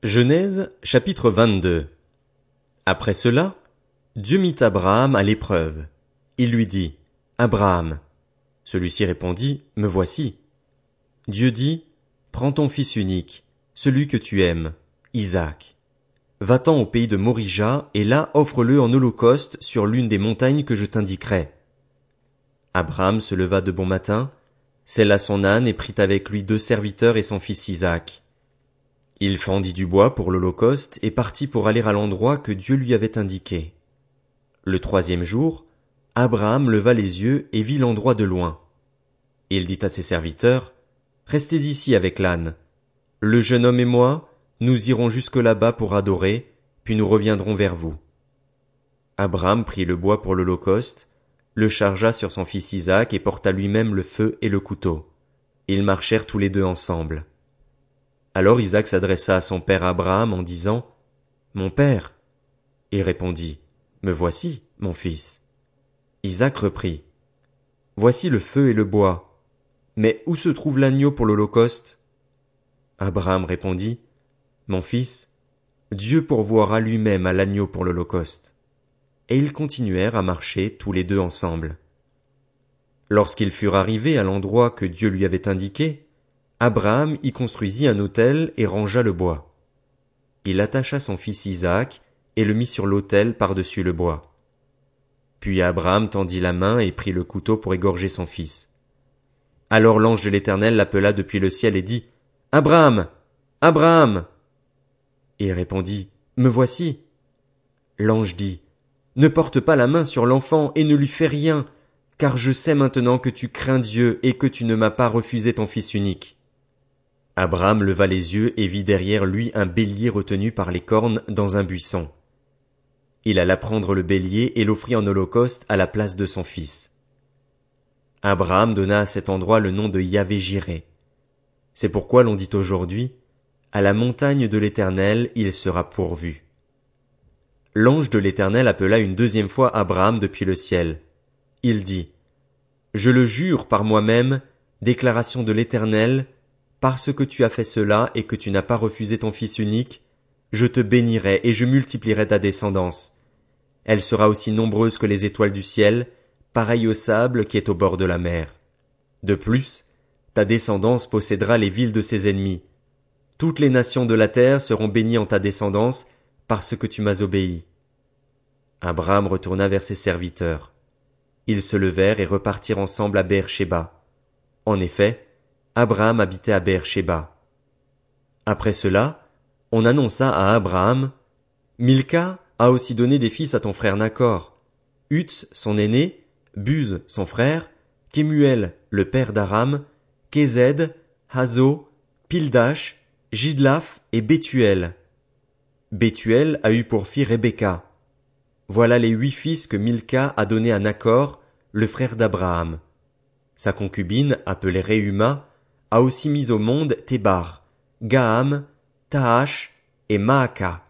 Genèse, chapitre 22. Après cela, Dieu mit Abraham à l'épreuve. Il lui dit, Abraham. Celui-ci répondit, Me voici. Dieu dit, Prends ton fils unique, celui que tu aimes, Isaac. Va-t'en au pays de Morija, et là offre-le en holocauste sur l'une des montagnes que je t'indiquerai. Abraham se leva de bon matin, sella son âne et prit avec lui 2 serviteurs et son fils Isaac. Il fendit du bois pour l'holocauste et partit pour aller à l'endroit que Dieu lui avait indiqué. Le 3e jour, Abraham leva les yeux et vit l'endroit de loin. Il dit à ses serviteurs, Restez ici avec l'âne. Le jeune homme et moi, nous irons jusque là-bas pour adorer, puis nous reviendrons vers vous. Abraham prit le bois pour l'holocauste, le chargea sur son fils Isaac et porta lui-même le feu et le couteau. Ils marchèrent tous les 2 ensemble. Alors Isaac s'adressa à son père Abraham en disant, Mon père. Il répondit, Me voici, mon fils. Isaac reprit, Voici le feu et le bois. Mais où se trouve l'agneau pour l'holocauste? Abraham répondit, Mon fils, Dieu pourvoira lui-même à l'agneau pour l'holocauste. Et ils continuèrent à marcher tous les 2 ensemble. Lorsqu'ils furent arrivés à l'endroit que Dieu lui avait indiqué, Abraham y construisit un autel et rangea le bois. Il attacha son fils Isaac et le mit sur l'autel par-dessus le bois. Puis Abraham tendit la main et prit le couteau pour égorger son fils. Alors l'ange de l'Éternel l'appela depuis le ciel et dit, Abraham! Abraham! Il répondit, Me voici. L'ange dit, Ne porte pas la main sur l'enfant et ne lui fais rien, car je sais maintenant que tu crains Dieu et que tu ne m'as pas refusé ton fils unique. Abraham leva les yeux et vit derrière lui un bélier retenu par les cornes dans un buisson. Il alla prendre le bélier et l'offrit en holocauste à la place de son fils. Abraham donna à cet endroit le nom de Yahvé-Jiré. C'est pourquoi l'on dit aujourd'hui, à la montagne de l'Éternel il sera pourvu. L'ange de l'Éternel appela une 2e fois Abraham depuis le ciel. Il dit, Je le jure par moi-même, déclaration de l'Éternel, parce que tu as fait cela et que tu n'as pas refusé ton fils unique, je te bénirai et je multiplierai ta descendance. Elle sera aussi nombreuse que les étoiles du ciel, pareille au sable qui est au bord de la mer. De plus, ta descendance possédera les villes de ses ennemis. Toutes les nations de la terre seront bénies en ta descendance, parce que tu m'as obéi. Abraham retourna vers ses serviteurs. Ils se levèrent et repartirent ensemble à Beër-Shéba. En effet, Abraham habitait à Beër-Shéba. Après cela, on annonça à Abraham, Milca a aussi donné des fils à ton frère Nacor, Uts son aîné, Buz son frère, Kemuel le père d'Aram, Kézed, Hazo, Pildash, Jidlaph et Bethuel. Bethuel a eu pour fille Rebecca. Voilà les 8 fils que Milca a donnés à Nacor, le frère d'Abraham. Sa concubine, appelée Reuma, a aussi mis au monde Tébar, Gaham, Tahash et Maaka.